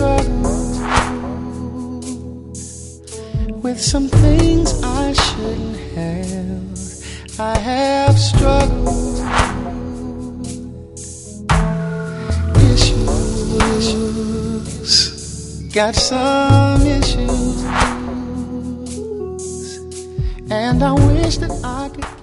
struggled with some things I shouldn't have. I have struggled, issues, got some issues, and I wish that I could